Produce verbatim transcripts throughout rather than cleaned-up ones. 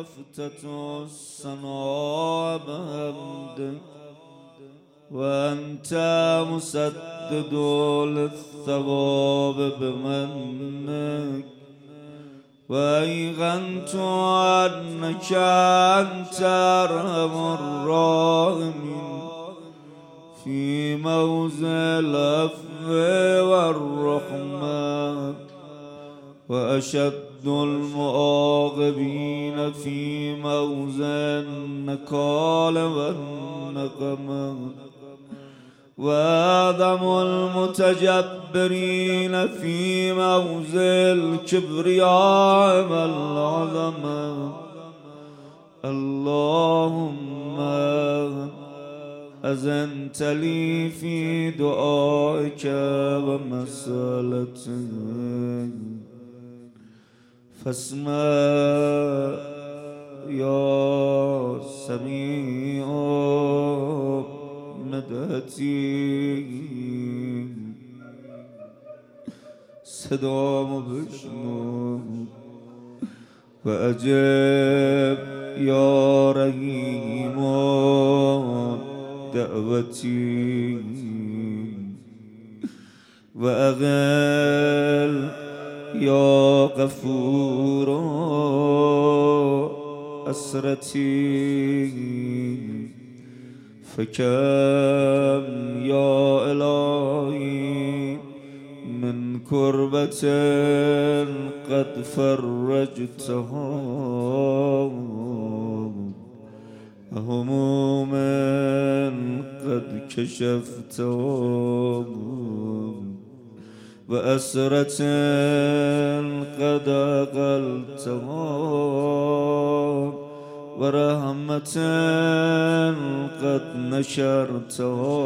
يفتتح السماء بحمدك وأنت مسدد للثواب بمنك وأيقنت أنك أنت أرحم الراحمين في موضع العفو والرحمة وأشد المعاقبين في موضع النكال والنقمة وأعظم المتجبرين في موضع الكبرياء والعظمة. اللهم أذنت لي في دعائك ومسألتك فاسمع يا سميع مدتي صدام بشنو وأجب يا رحيم دعوتي وأغل يا غفور أسرتي فكم يا إلهي من كربة قد فرجتها هموم قد كشفتها وأسرة قد أقلتها ورحمة قد نشرتها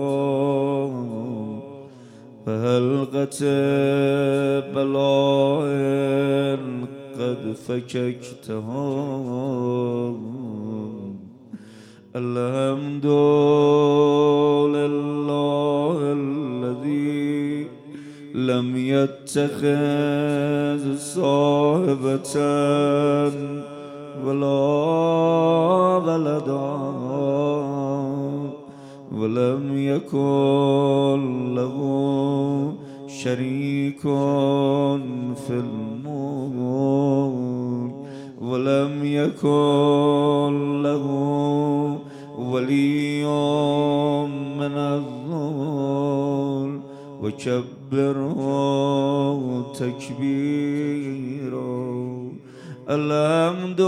وهلقة بلاء قد فككتها. الحمد لله الذي لم يتخذ صاحبة ولا ولدا ولم يكن له شريك في الملك ولم يكن له ولي من الذل وكبره تكبيرا. الحمد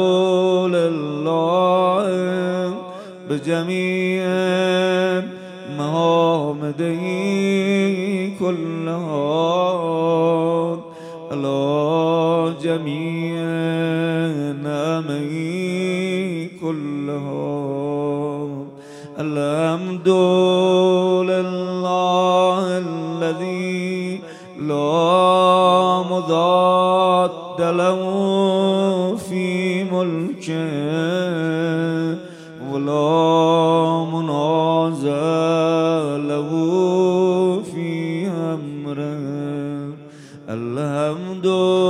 لله بجميع محامده كلها على جميع نعمه كلها. الحمد لله الذي لا مضاد له في ملكه ولا منازع له في أمره. الحمد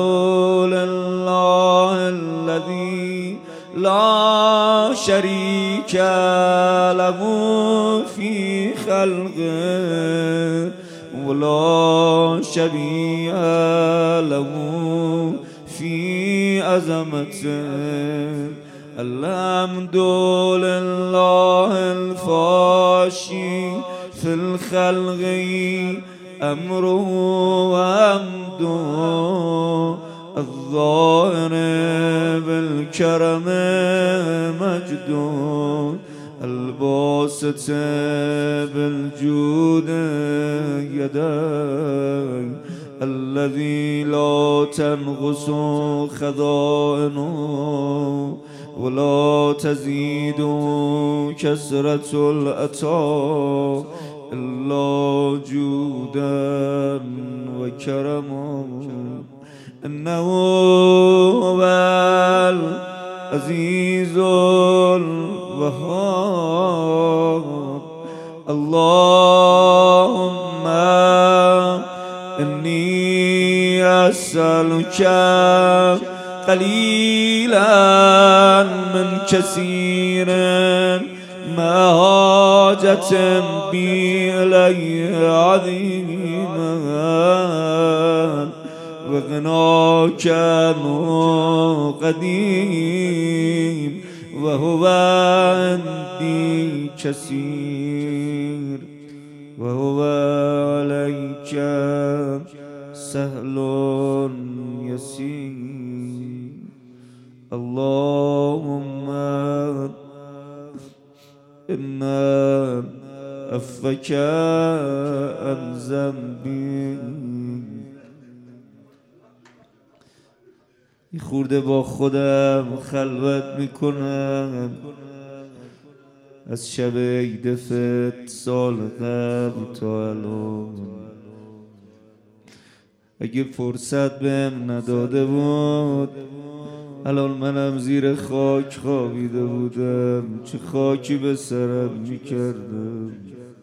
لله الذي لا شريك له في خلقه ولا شبيه له في عظمته. الحمد لله الفاشي في الخلق أمره وحمده الظاهر بالكرم مجده الباسط بالجود يديه الذي لا تنقص خزائنه ولا تزيد كثرة العطاء إلا جودا وكرما. إنه هو العزيز الوهاب. اللهم إني أسألك قليلا من كثير ما حاجة بي إليه عظيما وغناك عنه قديم وهو عندي كثير وهو عليك سهل يسير. اللهم إنا عفوك عن ذنبي. خورده با خودم خلوت میکنم از شب عید فطر سال قبل تا الان. اگه فرصت بهم نداده بود الان منم زیر خاک خوابیده بودم، چه خاکی به سرم میکردم.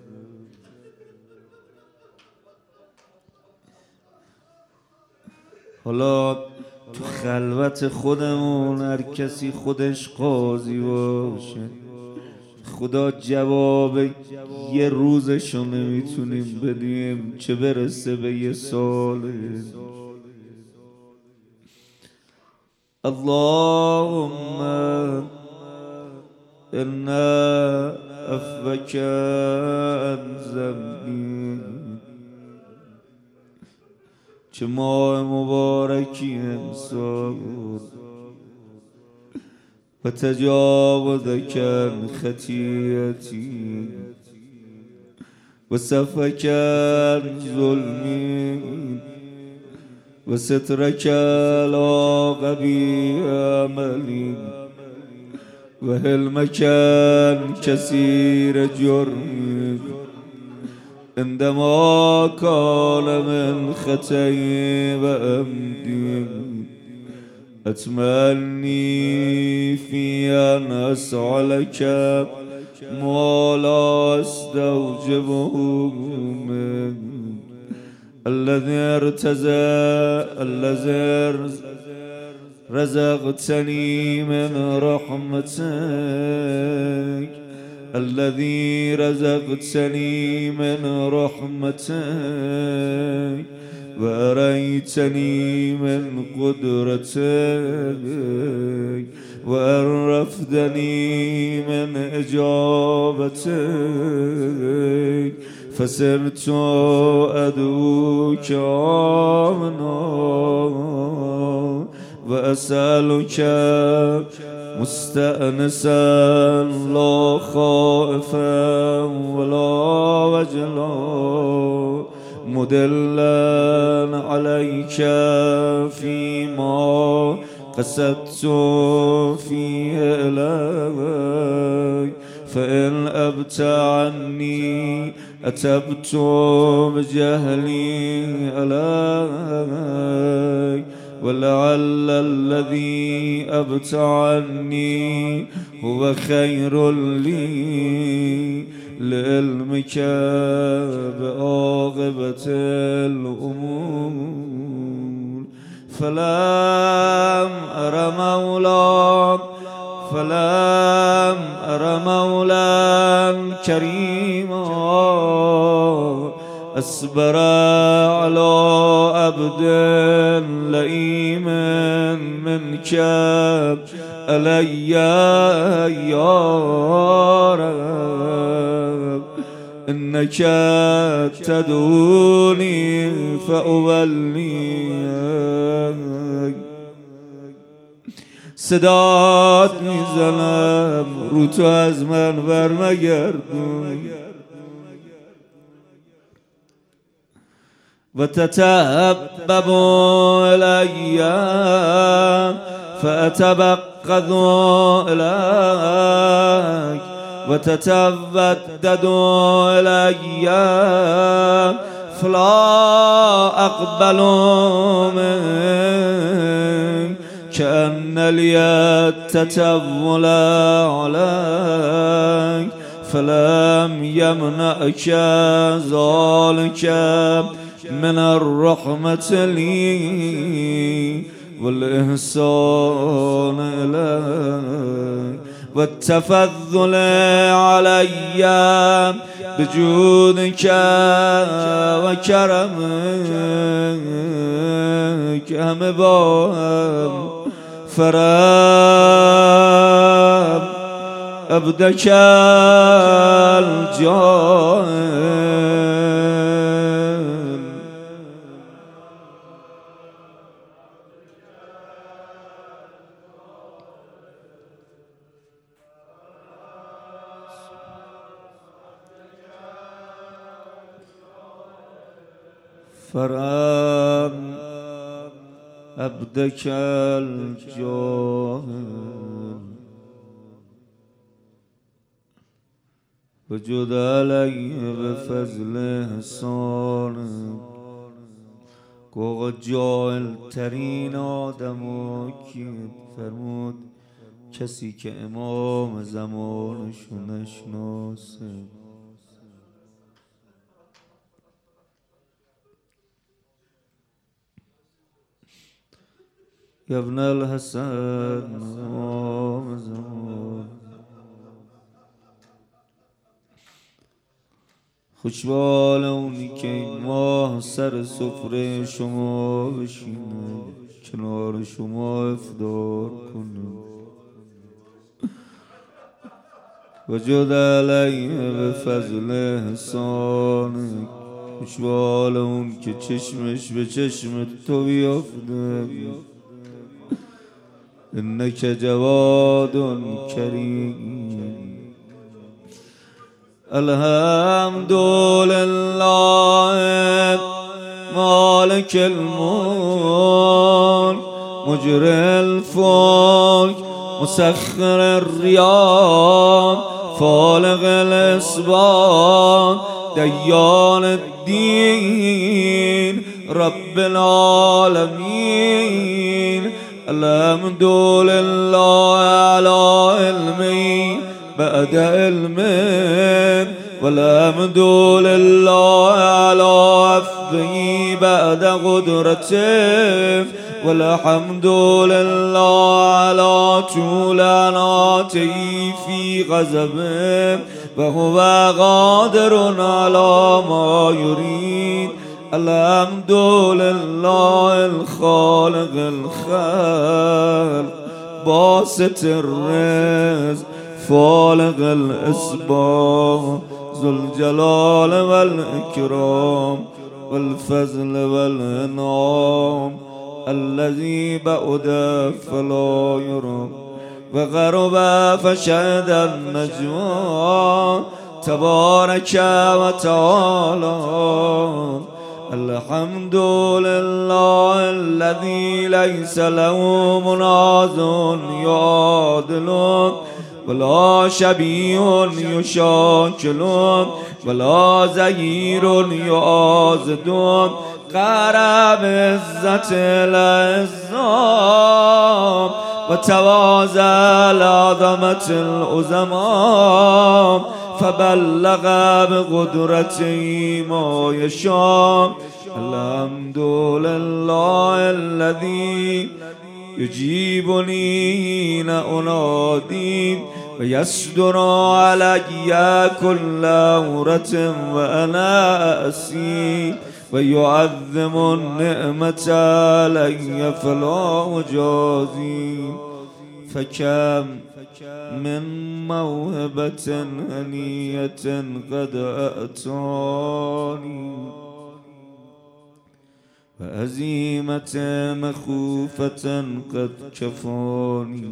حالا تو خلوت خودمون هر کسی خودش قاضی باشه. خدا جواب یه روزشو نمیتونیم بدیم چه برسه به یه سال. اللهم إنا عفوك عن ذنبي. چه ماه مبارکی امسال و تجاوزك عن خطیئتی و صفك عن ظلمی و سترك على قبیح عملی و حلمك عن کثیر جرمی عندما كان من خطئي وأمدي. أتمني في أن أسألك ما لا أستوجبه منك الذي ارتزى الذي رزقتني من رحمتك الذي رزقتني من رحمتك وأريتني من قدرتك وعرفتني من إجابتك فصرت أدعوك آمنا وأسألك مستأنسا لا خائفا ولا وجلا مدلا عليك فيما قصدت فيه إليك فإن أبت عني أتبت بجهلي عليك ولعل الذي أبت عني هو خير لي لعلمك بعاقبة الأمور. فلم أر مولا فلم أر مولا كريما أصبر على عبد لئيم منك علي يا رب إنك تدعوني فأولي. صدات میزنم رو تو از من برنگردون و تتحبب إلي فأتبقض إليك وتتودد إلي فلا أقبل منك كأن لي التتول عليك فلم يمنعك ذلك من الرحمة لي والإحسان إليك والتفضل علي بجودك وكرمك همه با هم فرام عبدك الجاهل فرام عبدك الجاهل وجد علي بفضل احسانك که جاهل ترین آدم که فرمود کسی که امام زمانشو نشناسه. یا ابن الحسن امام زمان خوشبال اونی که این ماه سر سفره شما بشینه کنار شما افطار کنه وجد علیه به فضل احسانک خوشبال اون که چشمش به چشم تو بیافته انک جواد کریم. الحمد لله مالك الملك مجري الفلك مسخر الرياح فالق الاسباب ديان الدين رب العالمين. الحمد لله على علمي بعد علمه والحمد لله على عفوه بعد قدرته والحمد لله على طول عناته في غضبه وهو قادر على ما يريد. الحمد لله الخالق الخلق باسط الرزق فالق الاسباب ذو الجلال والإكرام والفضل والإنعام الذي بعد فلا يرى وغرب فشهد النجوى تبارك وتعالى. الحمد لله الذي ليس له مناز يعادله ولا شبيه يشاكل ولا زهير يعاضد قرب عزة العظام وتواضع لعظمة العظماء فبلغ بقدرته ما يشاء. الحمد لله الذي يجيبني حين أنادي ويصدر علي كل عورة وأنا أسي ويعظم النعمة علي فلا أجازي. فكم من موهبة هنية قد أتاني وعزيمة مخوفة قد كفاني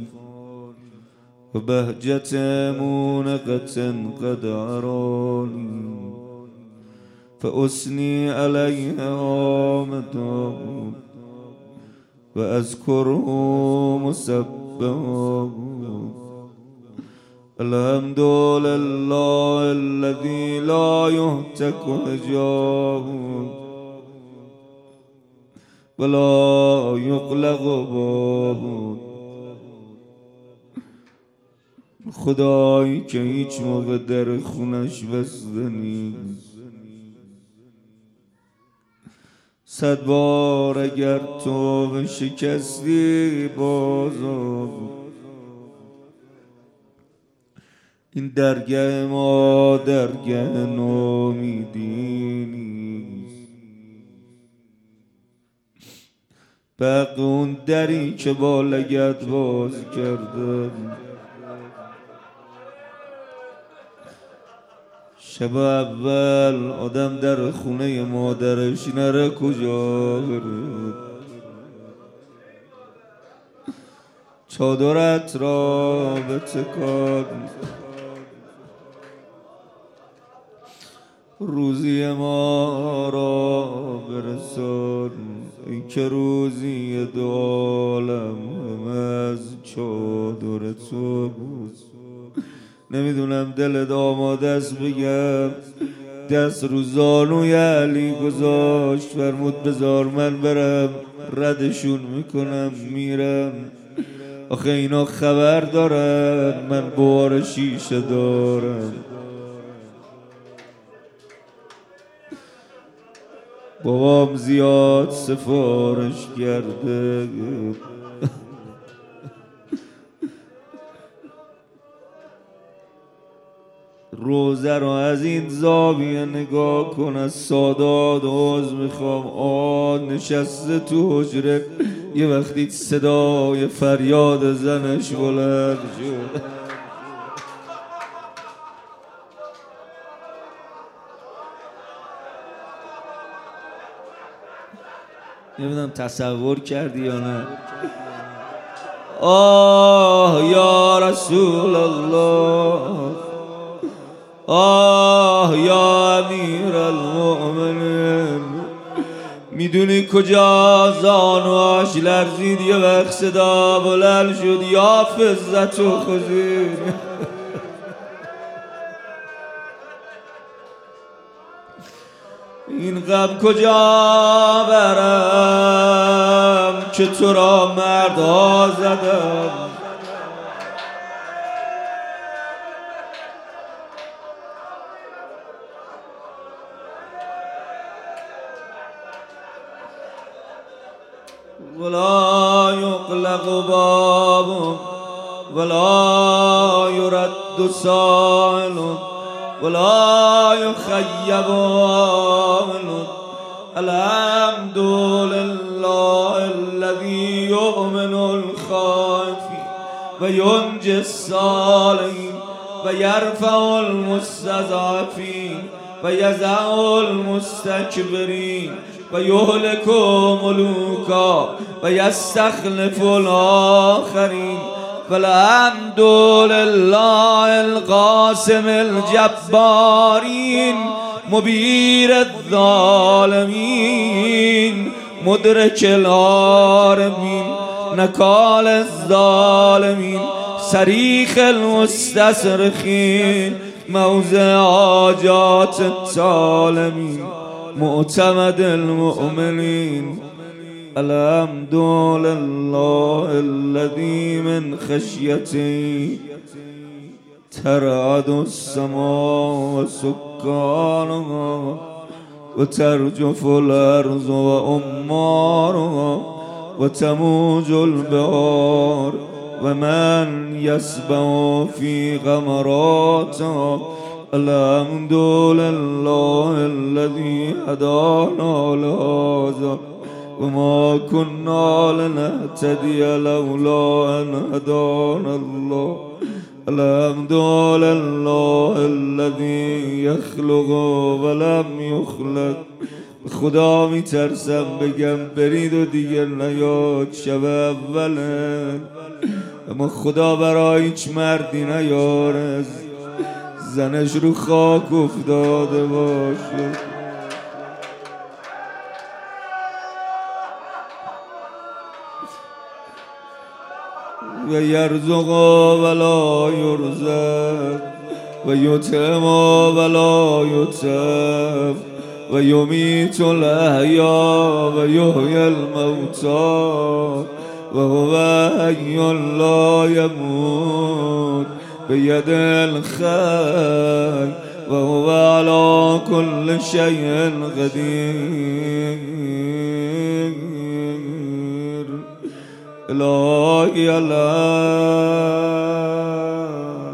وبهجة مونقة قد عراني فأثني عليها عامدا وأذكره مسبحا. الحمد لله الذي لا يهتك حجابه ولا يغلق بابه. خدایی که هیچ موقع در خونش بسته نیست، صد بار اگر تو شکستی بازم این درگه ما درگه نامیدی نیست. بق اون دری که با لگد باز کردم شب اول آدم در خونه مادرش نره کجا بره؟ چادرت را بتکان روزی ما را برسان ای که روزی دو عالم از چادر تو بود. نمیدونم دلت آماده است بگم دست رو زانوی علی گذاشت فرمود بذار من برم ردشون میکنم میرم. آخه اینا خبر دارن من بار شیشه دارم. بابام زیاد سفارش کرده روزه رو از این زاویه نگاه کن از سادات عوض میخوام آن نشسته تو حجره یه وقتی صدای فریاد زنش بلند شد نمیدونم تصور کردی یا نه. آه یا رسول الله آه یا امیر المؤمنین میدونی کجا زانواش لرزید یه وقت صدا بلند شد یا فزت و خزین. این غم کجا برم که تو را مردا زدم. ولا يغلق باب ولا يرد سائل ولا يخيب عامل. الحمد لله الذي يؤمن الخائفين وينجي الصالحين ويرفع المستضعفين ويزع المستكبرين ويهلك ملوكا ويستخلف الآخرين. والحمد لله القاسم الجبارين مبير الظالمين مدرك العارمين نكال الظالمين صريخ المستصرخين موضع حاجات الظالمين معتمد المؤمنين. الحمد لله الذي من خشيته ترعد السماء وسكانها وترجف الأرض وأمارها وتموج البحار ومن يسبح في غمراتها. الحمد لله الذي هدانا لهذا وما كنا لنهتدي لولا أن هدانا الله. الحمد لله الذي يخلق ولم يخلق. خدا میترسم بگم برید و دیگر نیاد شب اوله اما خدا برای هیچ مردی نیاره زنش رو خاک افتاده باشه. و یرزق ولا یرزق و یطعم ولا یطعم و یمیت الاحیا و یحیی الموتی و هو حی لا یموت بید الخیر وهو على كل شيء قدير. إلهي الله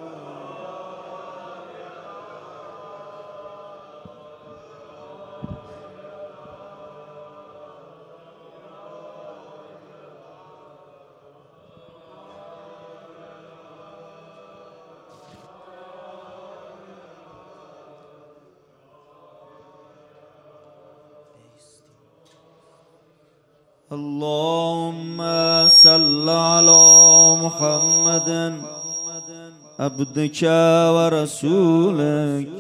اللهم صل على محمد عبدك ورسولك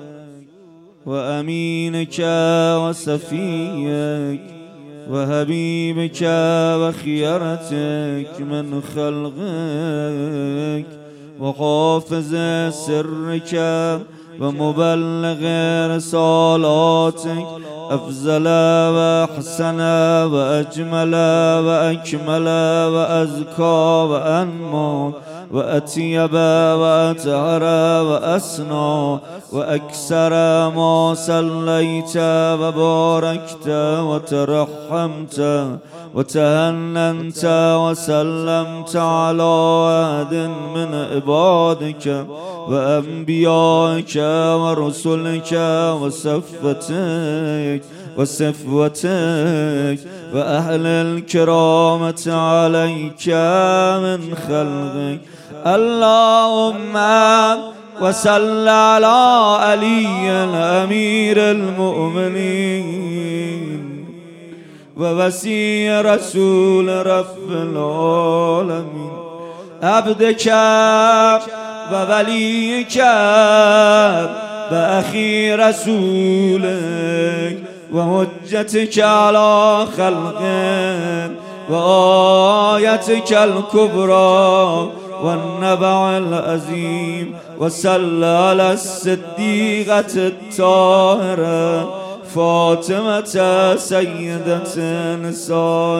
وأمينك وصفيك وحبيبك وخيرتك من خلقك وحافظ سرك ومبلغ رسالاتك أفضل وأحسن وأجمل وأكمل وأزكى وأنمى وأطيب وأطهر وأسنى وأكثر ما صليت وباركت وترحمت وتهننت وسلمت على أحد من عبادك وأنبيائك ورسلك وصفتك وصفوتك وأهل الكرامة عليك من خلقك. اللهم وصل على علي أمير المؤمنين ووصي رسول رب العالمين عبدك ووليك وأخي رسولك وحجتك على خلقك وآيتك الكبرى والنبع العظيم. وصل على الصديقة الطاهرة فاطمة سيدة نساء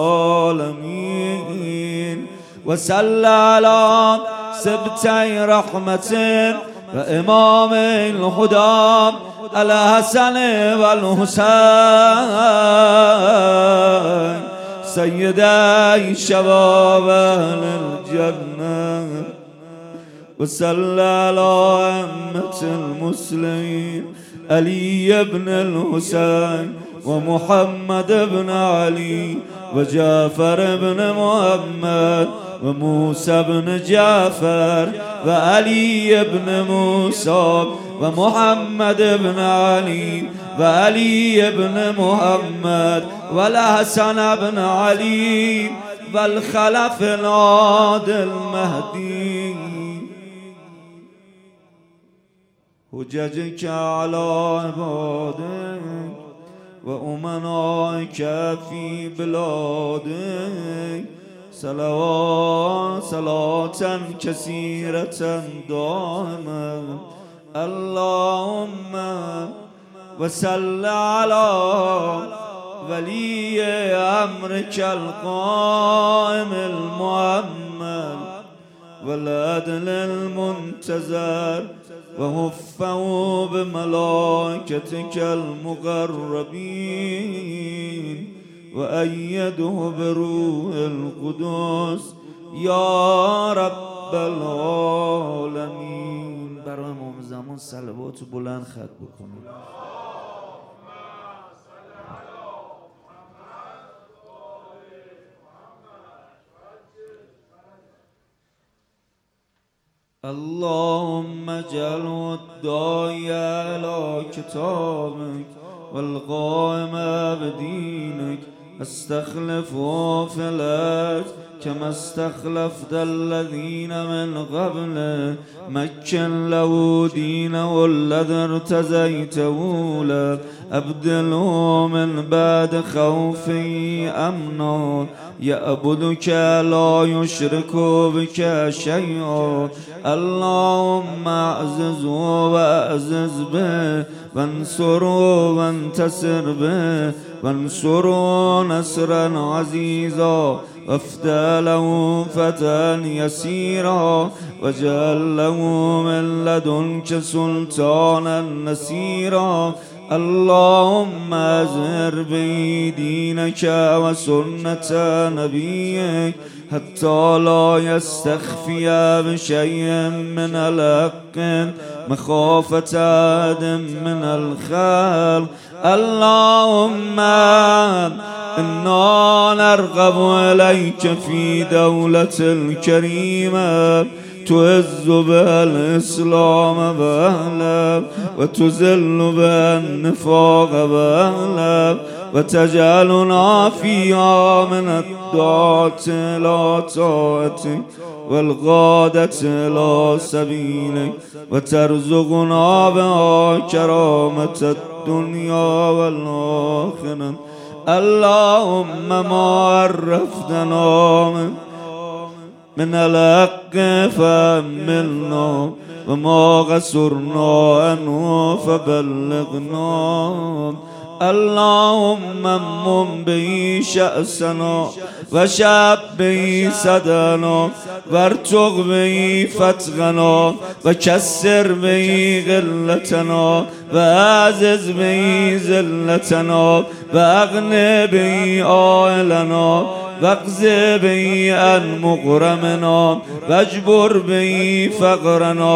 العالمين. وصل على سبتي رحمة وإمام الهدى الحسن والحسين سيدي شباب أهل الجنة. وصل على أئمة المسلمين علي بن الحسين ومحمد بن علي وجعفر بن محمد وموسى بن جعفر وعلي بن موسى ومحمد بن علي وعلي بن محمد والحسن بن علي والخلف العادل المهدي. حججك على عبادك وأمنائك في بلادك صلوات صلاة كثيرة دائمة. اللهم وصل على ولي أمرك القائم المؤمن والعدل المنتظر وهفه بملائكتك المقربين وأيده بروح القدس يا رب العالمين. برای امام زمان صلوات بلند ختم بکنید. اللهم اجعله الداعي على كتابك والقائم بدينك استخلفه في الأرض كما استخلفت الذين من قبله مكن له دينه الذي ارتزيته له أبدله من بعد خوفه أمنا يعبدك لا يشرك بك شيئا. اللهم أعززه وأعزز به وانصره وانتصر به وانصره نصرا عزيزا وافتح له فتحا يسيرا واجعل له من لدنك سلطانا نصيرا. اللهم أظهر به دينك وسنة نبيك حتى لا يستخفي بشيء من الحق مخافة أحد من الخلق. اللهم إنا نرغب إليك في دولة الكريمة تعز بها الإسلام وأهله وتذل بها النفاق وأهله وتجعلنا فيها من الدعاة إلى طاعتك والغادة إلى سبيلك وترزقنا بها كرامة الدنيا والآخرة. اللهم ما عرفتنا من من الحق فأملنا وما قصرنا عنه فبلغنا. اللهم امم به شأسنا وشب به صدرنا وارتق به فتقنا وكسر به غلتنا وعزز به ذلتنا واغن به عائلنا واقض به عن مغرمنا واجبر به فقرنا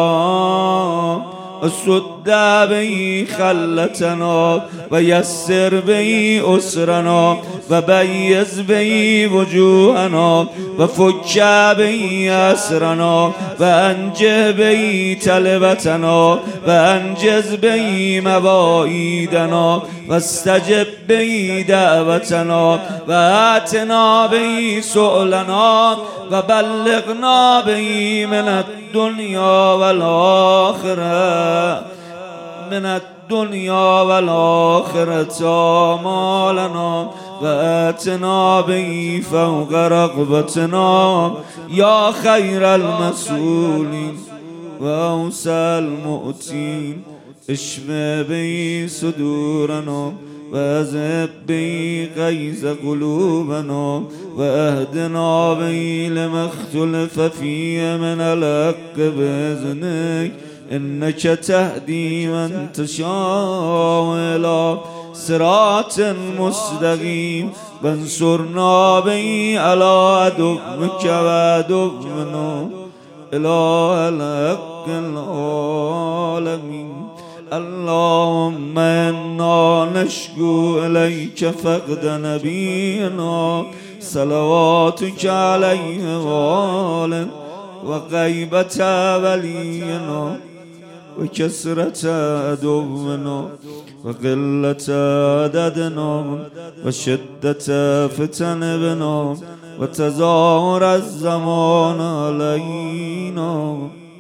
وسد به خلتنا ويسر به أسرنا وبيز به وجوهنا وفك به أسرنا وأنجه به تلبتنا وأنجز به مواعيدنا واستجب به دعوتنا وآتنا به سؤلنا وبلغنا به من الدنيا والآخرة من الدنيا والآخرة مالنا وآتنا به فوق رغبتنا يا خير المسؤولين وأوسع المؤتين. اشف به صدورنا وأذهب به غيظ قلوبنا واهدنا به لما اختلف فيه من الحق بإذنك إنك تهدي من تشاء إلى صراط مستقيم. وانصرنا به على عدوك وعدونا إله الحق العالمين. اللهم إنا نشكو إليك فقد نبينا صلواتك عليه وآله وغيبة ولينا وكسرة عدونا وقلة عددنا وشدة فتننا وتظاهر الزمان علينا.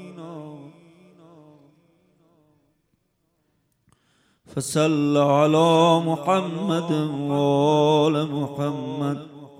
فصل على محمد وآل محمد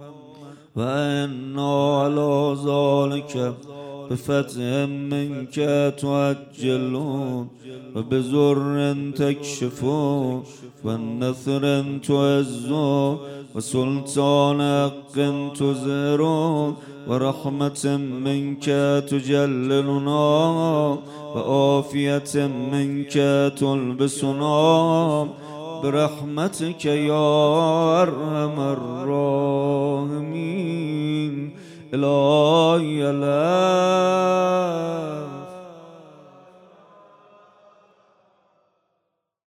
وإنا على ذلك بفتح منك تعجلون وبزر تكشفون والنثر تعزون وسلطان حق تزهرون ورحمة منك تجللنا وعافية منك تلبسنا برحمتك يا أرحم الراحمين. إلهي لا